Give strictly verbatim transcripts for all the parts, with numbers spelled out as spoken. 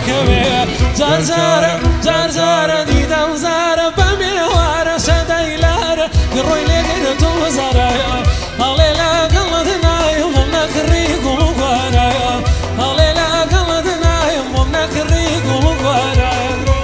كبير زار زار زار زار ديدا وزار بامي وارا شداي لار قروي لقيت وزارا هليلا قلدنا يومنا كريق ومقوانا هليلا قلدنا يومنا كريق ومقوانا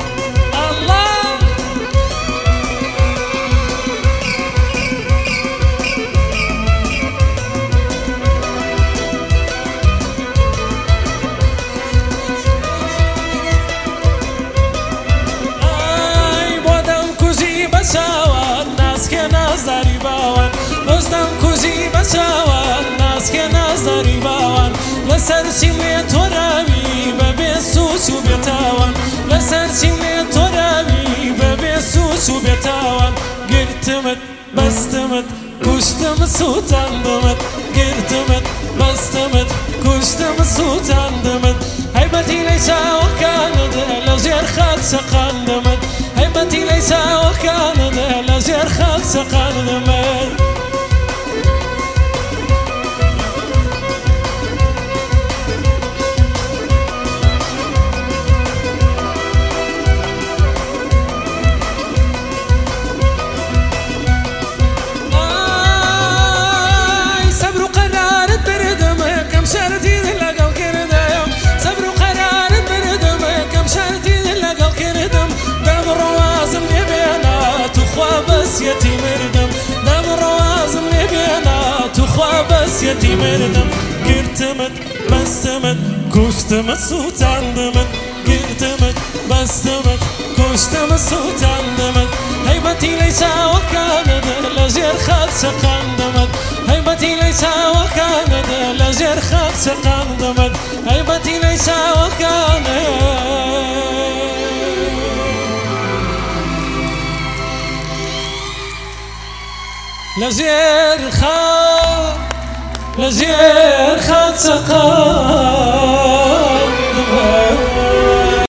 الناس كنظري باوان وزدم كوزي بساوان الناس كنظري باوان لسرسي ميت ورابي ببسوس وبيتاوان لسرسي ميت ورابي ببسوس وبيتاوان قرتمت بستمت كشتم سوتان دمت قرتمت بستمت كشتم سوتان دمت هيبتي ليس وكانت لزير خد سقان دمت هيبتي ليس وكانت لزير خد سقان دمت يتي مردم دم روازم لبينات وخوا بس يتي مردم قرتمت بستمت كشتمت سوتان دمت قرتمت بستمت كشتمت سوتان دمت هيبتي ليس وكانت لزير خد سقان دمت هيبتي ليس وكانت لزير خد سقان دمت هيبتي ليس وكانت لزير خا لزير خد سقان